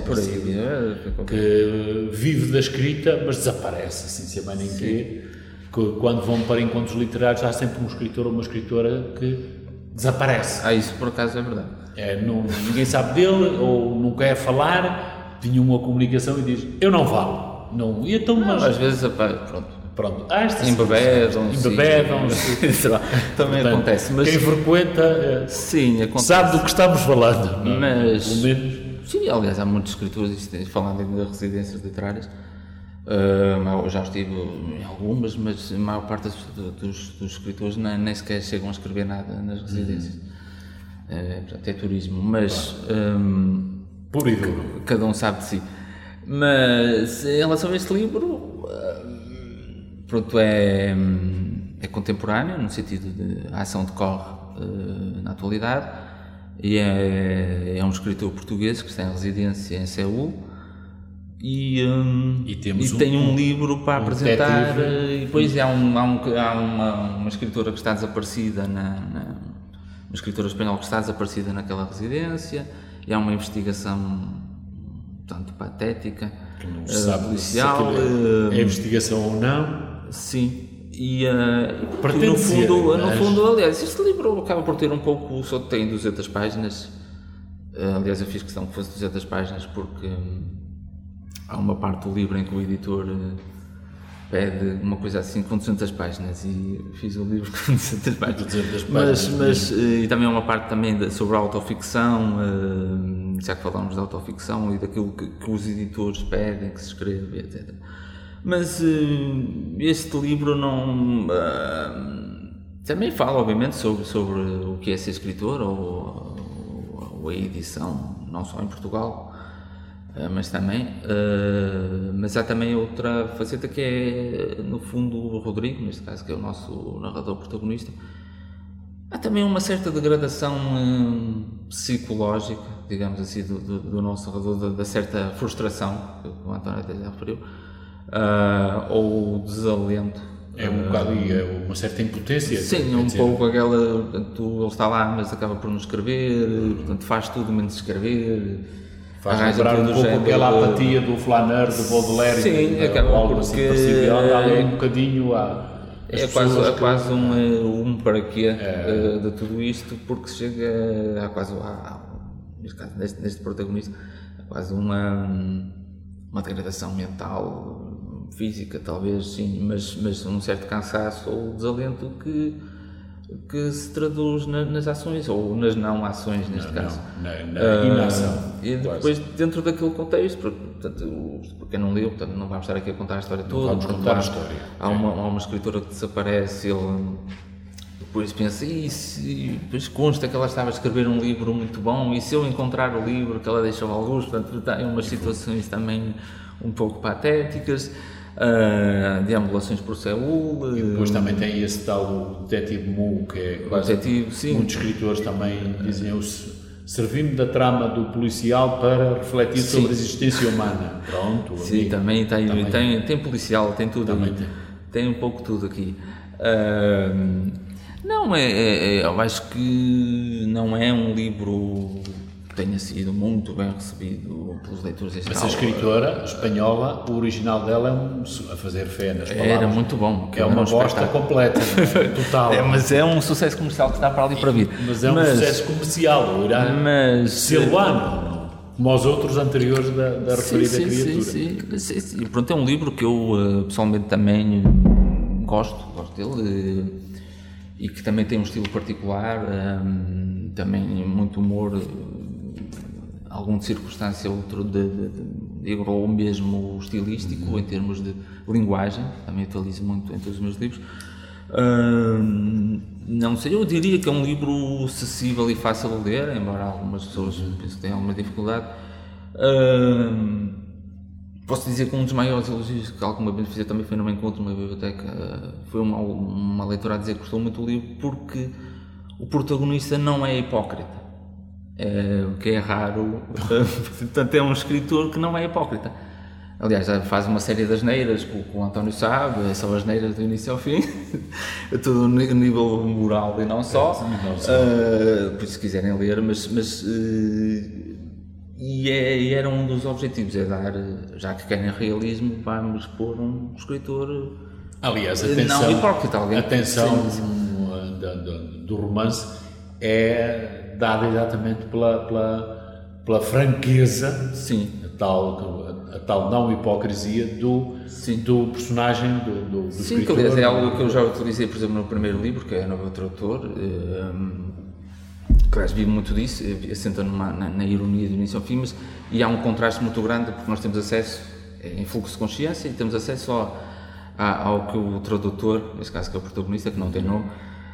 que vive da escrita, mas desaparece assim, se a mãe nem quê, que quando vão para encontros literários há sempre um escritor ou uma escritora que desaparece. Isso por acaso é verdade. Ninguém sabe dele ou não quer falar, tinha uma comunicação e diz, eu não falo. Não, então, mas às vezes, pronto. Embebedam-se. Também portanto, acontece. Mas quem frequenta sabe do que estamos falando. Mas, pelo menos. Sim, aliás, há muitos escritores, falando de residências literárias, eu já estive em algumas, mas a maior parte dos escritores nem sequer chegam a escrever nada nas residências. Portanto, é turismo, mas puro e duro. Cada um sabe de si. Mas em relação a este livro, pronto, é contemporâneo, no sentido de a ação decorre na atualidade, e é um escritor português que está em residência em Seul, e tem um livro para apresentar, e depois há uma escritora que está desaparecida, uma escritora espanhola que está desaparecida naquela residência, e há uma investigação tanto patética, que não se sabe policial, se é investigação ou não. Sim, no fundo, aliás, este livro acaba por ter um pouco, só tem 200 páginas, aliás eu fiz questão que fosse 200 páginas porque há uma parte do livro em que o editor pede uma coisa assim com 200 páginas e fiz o livro com 200 páginas. Mas e também há uma parte também sobre a autoficção, já que falamos de autoficção e daquilo que os editores pedem que se escreva, etc. Mas este livro também fala, obviamente, sobre o que é ser escritor ou a edição, não só em Portugal, mas também, mas há também outra faceta que é, no fundo, o Rodrigo, neste caso, que é o nosso narrador protagonista. Há também uma certa degradação psicológica, digamos assim, do nosso narrador, da certa frustração, que o António até já referiu, ou desalento. É um bocado, e uma certa impotência. Sim, um pouco aquela, portanto, ele está lá, mas acaba por não escrever, portanto, faz tudo menos escrever. Faz lembrar um pouco aquela apatia do Flaneur, do Baudelaire. Sim, acaba algo assim parecido. Anda ali um bocadinho é quase um para quê de tudo isto, porque chega a quase, neste caso, neste protagonista, a quase uma degradação mental, física talvez, sim, mas um certo cansaço ou desalento que que se traduz nas ações, ou nas não-ações, neste caso. Na inação. E depois, dentro daquele contexto, portanto, para quem não leu, portanto, não vamos estar aqui a contar a história toda. Vamos contar a história. Há uma escritora que desaparece, ele depois pensa, e depois consta que ela estava a escrever um livro muito bom, e se eu encontrar o livro que ela deixou à luz, portanto, tem umas situações também um pouco patéticas. Deambulações por Seul. E depois também tem esse tal o detetive Mu, que é quase muitos escritores também dizem servi-me da trama do policial para refletir sobre a existência humana. Pronto. Sim, também tem policial, tem tudo. Tem um pouco tudo aqui. Não, eu acho que não é um livro que tenha sido muito bem recebido pelos leitores em geral. Essa escritora espanhola, o original dela é a fazer fé nas palavras. Era muito bom. É uma bosta completa, total. Mas é um sucesso comercial que está para ali para vir. Mas é um sucesso comercial, Silvano, como os outros anteriores da referida criatura. Sim. Pronto, é um livro que eu pessoalmente também gosto dele, e que também tem um estilo particular, também muito humor, algum de circunstância, outro ou mesmo estilístico, em termos de linguagem, também utilizo muito em todos os meus livros. Não sei, eu diria que é um livro acessível e fácil de ler, embora algumas pessoas pensem que tenham alguma dificuldade. Posso dizer que um dos maiores elogios que alguma vez fiz também foi num encontro numa biblioteca, foi uma leitora a dizer que gostou muito do livro porque o protagonista não é hipócrita, o que é raro. Portanto, é um escritor que não é hipócrita. Aliás, faz uma série de asneiras com o António Sabe, são asneiras do início ao fim, a todo o nível moral e não só. Por isso, se quiserem ler, e era um dos objetivos, dar, já que querem realismo, vamos pôr um escritor, aliás, não hipócrita. Atenção do romance é dada exatamente pela franqueza, a tal não hipocrisia do personagem do escritor. Que aliás é algo que eu já utilizei, por exemplo, no primeiro livro, que é A Nova Tradutor, que vive muito disso, assenta na ironia do início ao fim, e há um contraste muito grande, porque nós temos acesso em fluxo de consciência e temos acesso ao que o tradutor, nesse caso que é o protagonista, que não tem nome,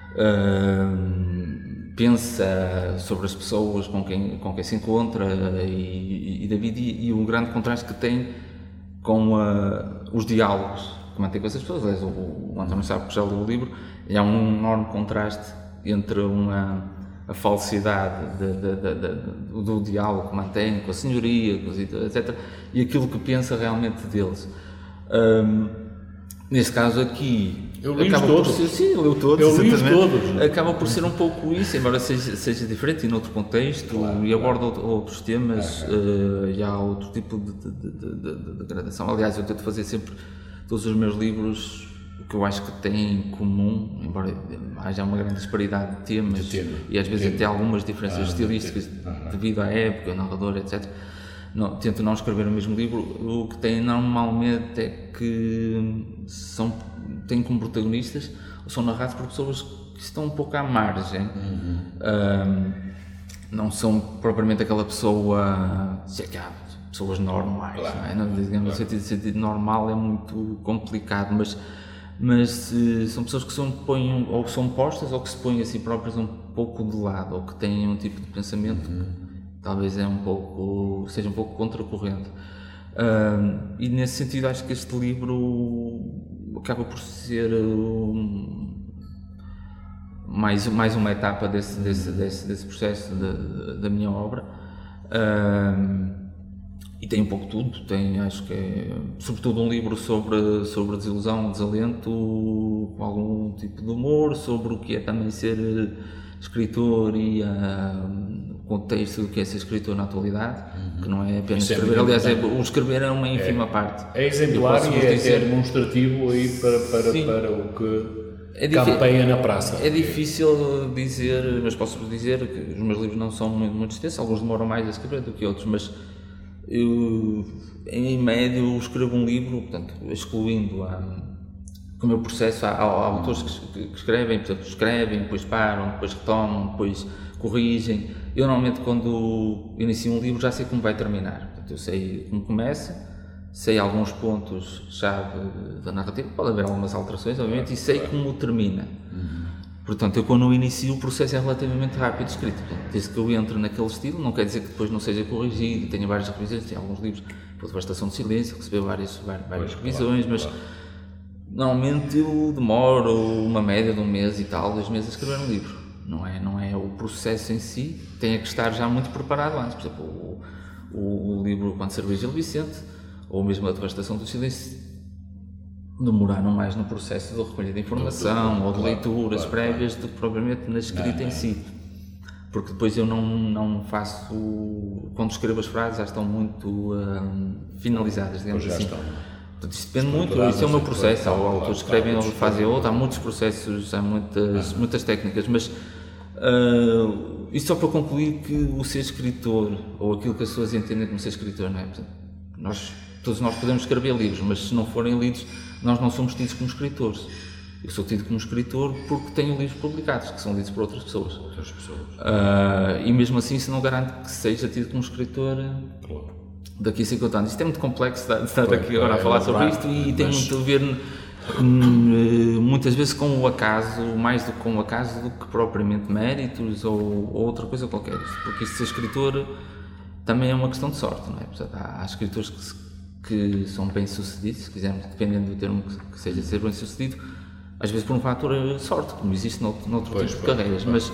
pensa sobre as pessoas com quem se encontra, e David, e o grande contraste que tem com os diálogos que mantém com essas pessoas. Aliás, o António sabe que já leu o livro, e há um enorme contraste entre a falsidade do diálogo que mantém com a senhoria, etc., e aquilo que pensa realmente deles. Nesse caso aqui, eu li todos. Acaba por ser um pouco isso, embora seja diferente e noutro contexto, e aborda outros temas, e há outro tipo de gradação. Aliás, eu tento fazer sempre todos os meus livros o que eu acho que têm em comum, embora haja uma grande disparidade de temas e às vezes até algumas diferenças estilísticas devido à época, ao narrador, etc. Tento não escrever o mesmo livro. O que tem normalmente é que têm como protagonistas, ou são narrados por pessoas que estão um pouco à margem. Não são propriamente aquela pessoa, se é que há pessoas normais, não é? Digamos, no sentido normal é muito complicado, mas são pessoas que se põem, ou são postas, ou que se põem a si próprias um pouco de lado, ou que têm um tipo de pensamento que talvez seja um pouco contracorrente. E nesse sentido acho que este livro acaba por ser mais uma etapa desse processo da minha obra. E tem um pouco tudo, acho que é sobretudo um livro sobre desilusão, desalento, com algum tipo de humor, sobre o que é também ser escritor e o contexto do que é ser escritor na atualidade, que não é apenas escrever, aliás, o escrever é uma ínfima parte. É exemplar e é demonstrativo aí para o que campeia na praça. É difícil dizer, mas posso dizer que os meus livros não são muito extensos, alguns demoram mais a escrever do que outros, mas eu, em médio, escrevo um livro, portanto, excluindo o meu processo. Há autores que escrevem, portanto, depois param, depois retomam, depois corrigem. Eu normalmente quando inicio um livro já sei como vai terminar. Portanto, eu sei como começa, sei alguns pontos-chave da narrativa, pode haver algumas alterações, obviamente, e sei como termina. Portanto, eu quando inicio o processo é relativamente rápido de escrito. Desde que eu entro naquele estilo, não quer dizer que depois não seja corrigido, tenho várias revisões, tem alguns livros, por Devastação de Silêncio, recebeu várias revisões, mas normalmente eu demoro uma média de 1 mês e tal, 2 meses a escrever um livro. Não é o processo em si, tem que estar já muito preparado antes. Por exemplo, o livro Quando Serviu Gil Vicente, ou mesmo a Devastação do Silêncio, demoraram mais no processo de recolha de informação ou de leituras prévias do que propriamente na escrita em si. Porque depois eu não faço... Quando escrevo as frases já estão muito finalizadas, digamos assim. Portanto, isso depende muito, isso é o meu processo. Há autores que escrevem ou fazem outro, há muitos processos, há muitas técnicas, mas isso só para concluir que o ser escritor, ou aquilo que as pessoas entendem como ser escritor, não é? Portanto, todos nós podemos escrever livros, mas se não forem lidos, nós não somos tidos como escritores. Eu sou tido como escritor porque tenho livros publicados, que são lidos por outras pessoas. E mesmo assim isso não garante que seja tido como escritor daqui a 50 anos. Isto é muito complexo estar aqui agora a falar sobre isto e tem muito a ver muitas vezes com o acaso, mais do que com o acaso do que propriamente méritos ou outra coisa qualquer. Porque isto de ser escritor também é uma questão de sorte, não é? Portanto, há escritores que são bem-sucedidos, se quisermos, dependendo do termo que seja ser bem-sucedido, às vezes por um fator sorte, como existe noutro tipo de carreiras, mas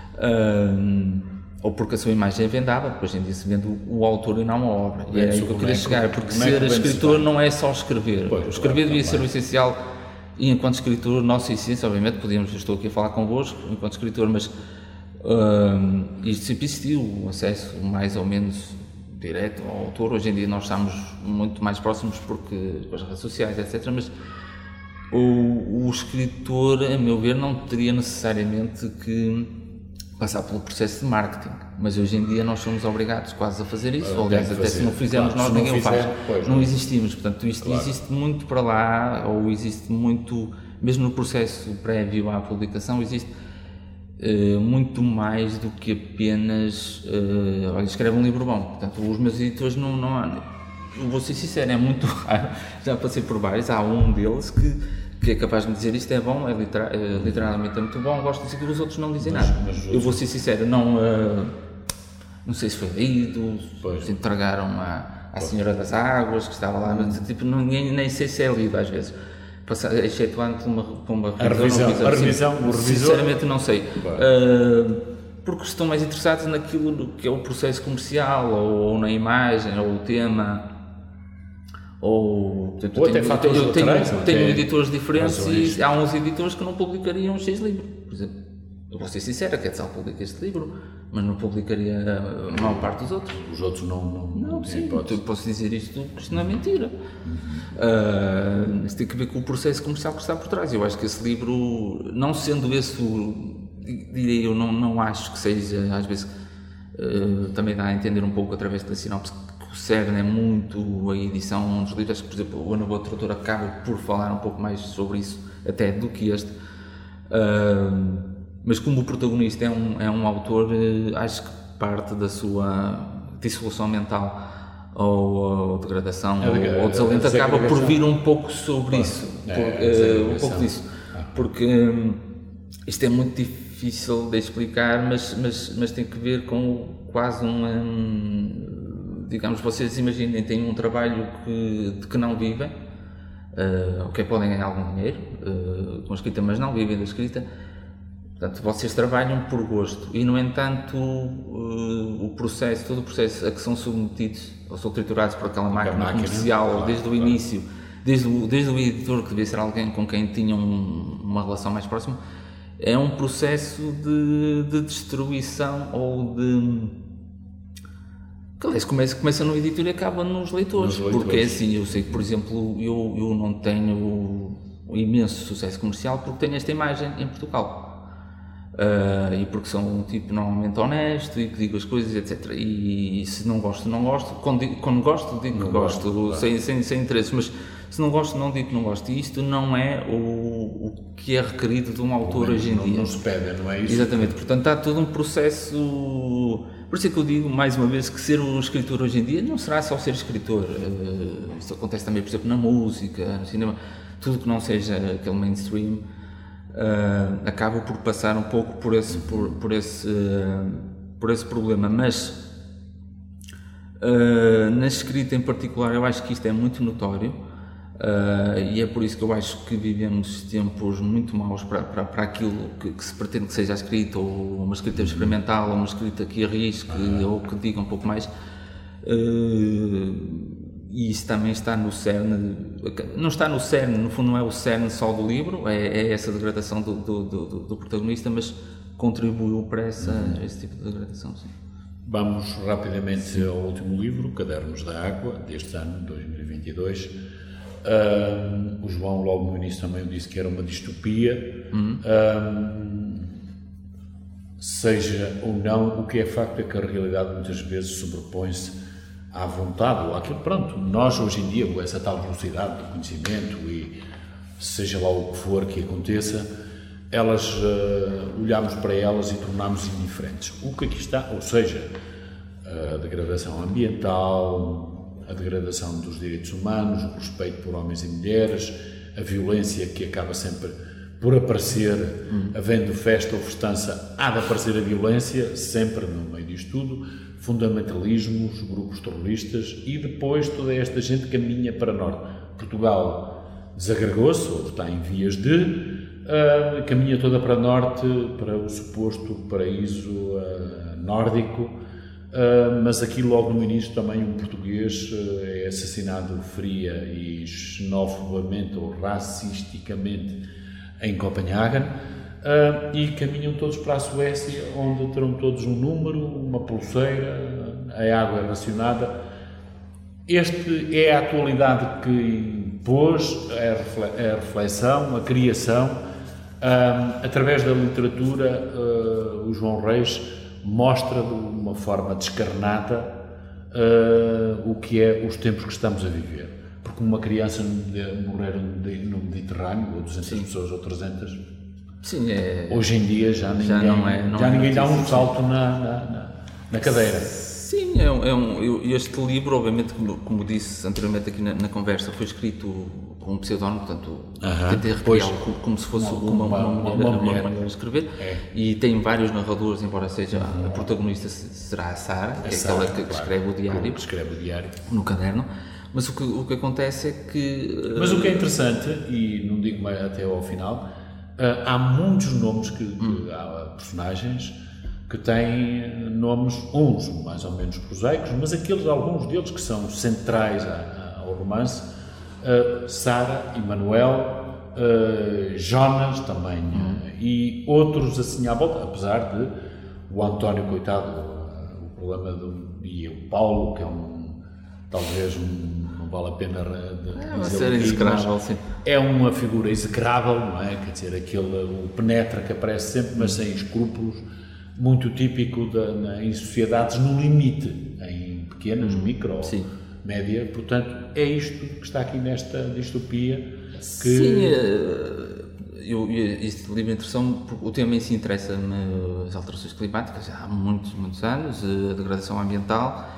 ou porque a sua imagem é vendada, porque hoje em dia se vende o autor e não a obra, e é aí que eu queria chegar, porque ser escritor não é só escrever, escrever devia ser o essencial, e enquanto escritor, nossa essência, obviamente, estou aqui a falar convosco, enquanto escritor, mas isto sempre existiu, um acesso mais ou menos direto ao autor. Hoje em dia nós estamos muito mais próximos porque com as redes sociais, etc. Mas o escritor, a meu ver, não teria necessariamente que passar pelo processo de marketing, mas hoje em dia nós somos obrigados quase a fazer isso. Aliás, até se não fizermos, nós ninguém o faz. Não existimos. Portanto, isto existe muito para lá, ou existe muito, mesmo no processo prévio à publicação, existe muito mais do que apenas olha, escreve um livro bom. Portanto, os meus editores não há, eu vou ser sincero, é muito raro, já passei por vários, há um deles que é capaz de me dizer isto é bom, literalmente é muito bom, gosto disso, e os outros não dizem nada. Eu vou ser sincero, não sei se foi lido, se entregaram à Senhora das Águas, que estava lá, mas tipo, nem sei se é lido às vezes. Excetuando por uma revisão, sinceramente não sei, porque estão mais interessados naquilo que é o processo comercial, ou na imagem, ou o tema, ou eu tenho editores diferentes e há uns editores que não publicariam X livro, por exemplo. Eu vou ser sincero, a Quetzal publica este livro, mas não publicaria a maior parte dos outros. Os outros não sim, eu posso dizer isto não é mentira. Isso tem que ver com o processo comercial que está por trás. Eu acho que esse livro, não sendo esse, direi eu, não acho que seja, às vezes também dá a entender um pouco através da sinopse que o cerne é muito a edição dos livros. Acho que, por exemplo, o Ana Boa Tradutora acaba por falar um pouco mais sobre isso até do que este. Mas como o protagonista é um autor, acho que parte da sua dissolução mental ou degradação ou desalento acaba por vir um pouco sobre isso, um pouco disso, porque isto é muito difícil de explicar, mas tem que ver com quase digamos, vocês imaginem, têm um trabalho de que não vivem, ok, podem ganhar algum dinheiro com a escrita, mas não vivem da escrita. Portanto, vocês trabalham por gosto e, no entanto, todo o processo a que são submetidos ou são triturados por aquela máquina comercial desde o início, desde o editor, que devia ser alguém com quem tinham uma relação mais próxima, é um processo de destruição ou de... que, aliás, começa no editor e acaba nos leitores. Porque é assim, eu sei que, por exemplo, eu não tenho imenso sucesso comercial porque tenho esta imagem em Portugal. E porque sou um tipo normalmente honesto e que digo as coisas, etc. E se não gosto, não gosto. Quando gosto, digo que gosto, sem interesses. Mas Se não gosto, não digo que não gosto. E isto não é o que é requerido de um autor hoje em dia. Não se pede, não é isso? Exatamente. Portanto, há todo um processo... Por isso é que eu digo, mais uma vez, que ser um escritor hoje em dia não será só ser escritor. Isso acontece também, por exemplo, na música, no cinema. Tudo que não seja aquele mainstream acaba por passar um pouco por esse problema. Mas... na escrita em particular eu acho que isto é muito notório e é por isso que eu acho que vivemos tempos muito maus para aquilo que se pretende que seja a escrita, ou uma escrita experimental, ou uma escrita que arrisque, ou que diga um pouco mais, e isso também está no cerne, não está no cerne, no fundo não é o cerne só do livro, é essa degradação do protagonista, mas contribuiu para esse tipo de degradação, sim. Vamos rapidamente ao último livro, Cadernos da Água, deste ano, 2022. O João, logo no início, também disse que era uma distopia. Seja ou não, o que é facto é que a realidade muitas vezes sobrepõe-se à vontade, ou àquilo, pronto, nós hoje em dia, com essa tal velocidade do conhecimento e seja lá o que for que aconteça, olhamos para elas e tornamos indiferentes. O que aqui está, ou seja, a degradação ambiental, a degradação dos direitos humanos, o respeito por homens e mulheres, a violência que acaba sempre por aparecer, havendo festa ou festança, há de aparecer a violência, sempre no meio disto tudo, fundamentalismos, grupos terroristas, e depois toda esta gente caminha para norte. Portugal desagregou-se, ou está em vias de... caminha toda para norte, para o suposto paraíso nórdico, mas aqui logo no início também um português é assassinado fria e xenofobamente ou racisticamente em Copenhagen, e caminham todos para a Suécia, onde terão todos um número, uma pulseira, a água é racionada. Este é a atualidade que impôs a reflexão, a criação. Através da literatura, o João Reis mostra de uma forma descarnada o que é os tempos que estamos a viver. Porque uma criança morrer no Mediterrâneo, ou 200 pessoas ou 300, sim, hoje em dia já ninguém dá um salto na cadeira. Sim, este livro, obviamente, como disse anteriormente aqui na conversa, foi escrito com um pseudónimo, portanto, tentei recriá-lo como se fosse uma mulher a escrever, e tem vários narradores, embora seja a protagonista será a Sara, que é aquela que escreve o diário no caderno, mas o que acontece é que... Mas o que é interessante, e não digo mais até ao final, há muitos nomes há personagens que têm nomes, uns mais ou menos prosaicos, mas alguns deles que são centrais ao romance, Sara, Emanuel, Jonas também, e outros assim à volta, apesar de o António, coitado, o problema e o Paulo, que é talvez não vale a pena dizer execrável, sim. É uma figura execrável, não é? Quer dizer, o penetra que aparece sempre, mas sem escrúpulos, muito típico em sociedades no limite, em pequenas, micro, média. Portanto, é isto que está aqui nesta distopia. Sim, este livro é interessante porque o tema em si interessa-me, as alterações climáticas, já há muitos anos, a degradação ambiental.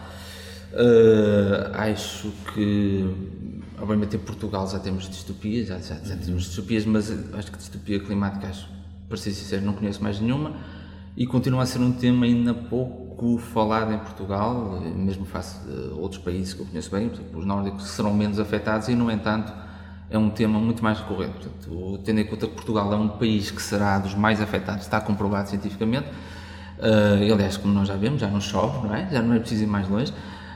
Acho que, obviamente, em Portugal já temos distopias, já temos distopias, mas acho que distopia climática, para ser sincero, não conheço mais nenhuma, e continua a ser um tema ainda pouco falado em Portugal, mesmo face a outros países que eu conheço bem, por exemplo, os nórdicos, que serão menos afetados, e, no entanto, é um tema muito mais recorrente. Portanto, tendo em conta que Portugal é um país que será dos mais afetados, está comprovado cientificamente, aliás, como nós já vemos, já não chove, não é? Já não é preciso ir mais longe.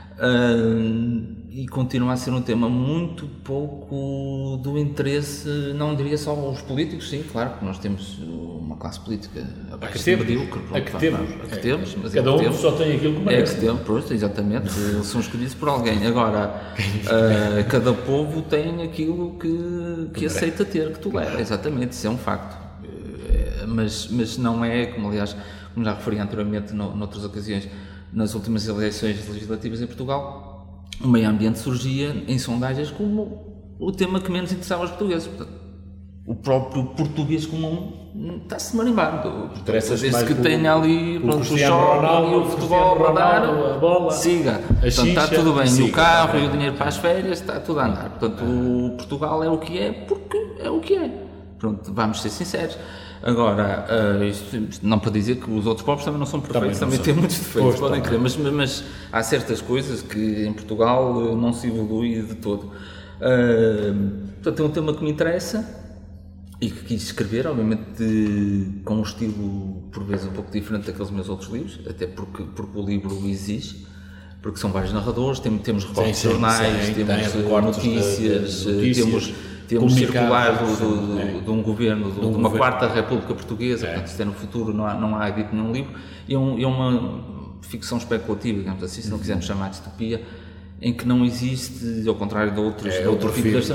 E continua a ser um tema muito pouco do interesse, não diria só os políticos, sim, claro, porque nós temos uma classe política medíocre, mas cada um só tem aquilo que merece. Exatamente, eles são escolhidos por alguém. Agora, cada povo tem aquilo que aceita ter, que tolera, exatamente, isso é um facto. Mas não é, como já referi anteriormente noutras ocasiões, nas últimas eleições legislativas em Portugal, o meio ambiente surgia em sondagens como o tema que menos interessava aos portugueses. Portanto, o próprio português comum está-se marimbando. Desde que tenha ali o shopping e o futebol a dar, a bola, siga. Portanto, está tudo bem. E o carro e o dinheiro para as férias, está tudo a andar. Portanto, o Portugal é o que é, porque é o que é. Pronto, vamos ser sinceros. Agora, isto não para dizer que os outros povos também não são perfeitos, também têm muitos defeitos, podem crer, mas há certas coisas que em Portugal não se evolui de todo. Portanto, é um tema que me interessa e que quis escrever, obviamente com um estilo por vezes um pouco diferente daqueles meus outros livros, até porque o livro o exige, porque são vários narradores, temos recortes de jornais, temos notícias, temos circular de um governo, de uma quarta república portuguesa, portanto isto é no futuro, não há dito nenhum livro, e é uma ficção especulativa, digamos assim, se não quisermos chamar de distopia, em que não existe, ao contrário de outros tipos,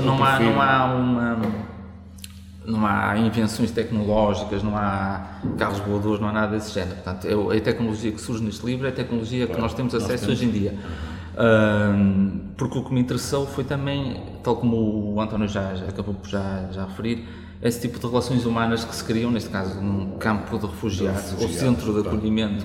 não há invenções tecnológicas, não há carros voadores, não há nada desse género. Portanto, a tecnologia que surge neste livro é a tecnologia que nós temos acesso hoje em dia. Porque o que me interessou foi também, tal como o António já acabou por já referir, esse tipo de relações humanas que se criam, neste caso num campo de refugiados, ou centro de acolhimento,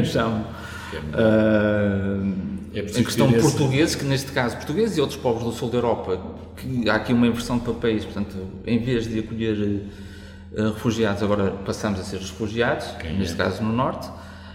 em questão de portugueses, que neste caso portugueses e outros povos do sul da Europa, que há aqui uma inversão de papéis, portanto, em vez de acolher refugiados, agora passamos a ser refugiados, neste caso no norte,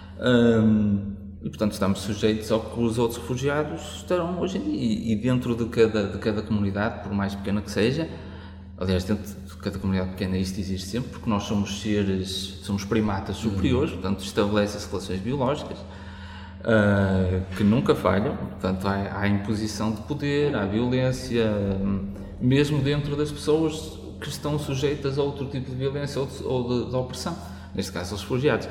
e portanto estamos sujeitos ao que os outros refugiados estarão hoje em dia, e dentro de cada comunidade, por mais pequena que seja, aliás, dentro de cada comunidade pequena isto existe sempre, porque nós somos primatas superiores, portanto estabelece-se relações biológicas, que nunca falham, portanto há imposição de poder, há violência, mesmo dentro das pessoas que estão sujeitas a outro tipo de violência ou de opressão, neste caso os refugiados.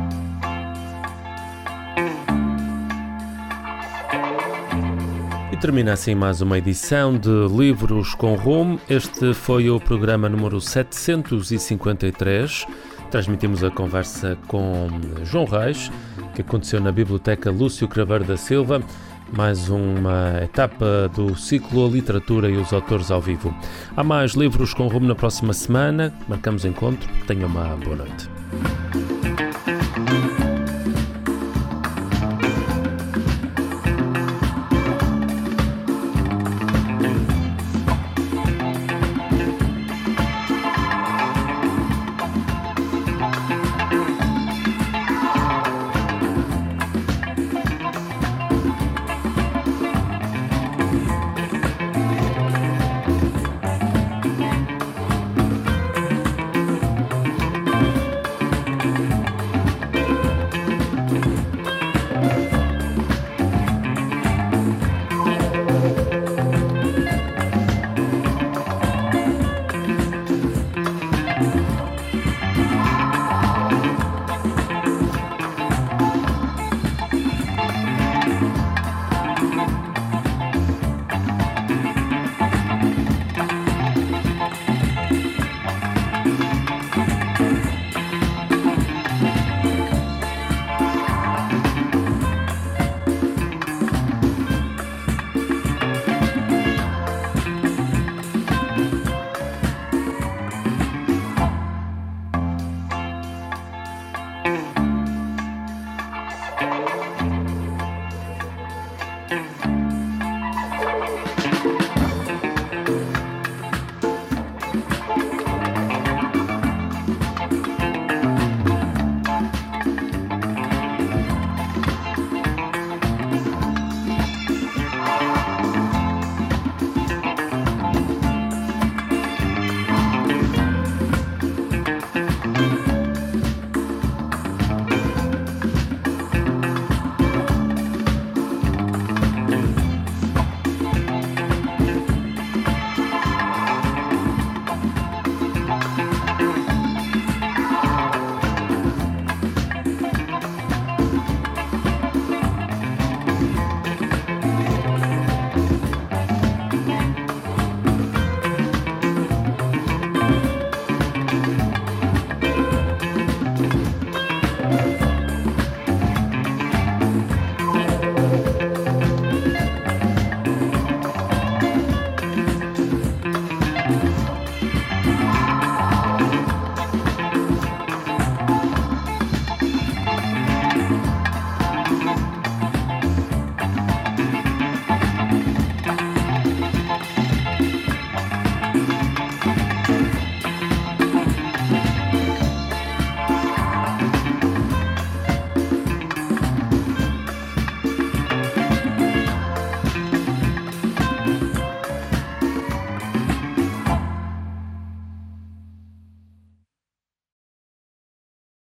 E termina assim mais uma edição de Livros com Rumo. Este foi o programa número 753. Transmitimos a conversa com João Reis, que aconteceu na Biblioteca Lúcio Craveiro da Silva, mais uma etapa do ciclo A Literatura e os Autores ao Vivo. Há mais Livros com Rumo na próxima semana, marcamos encontro, tenha uma boa noite.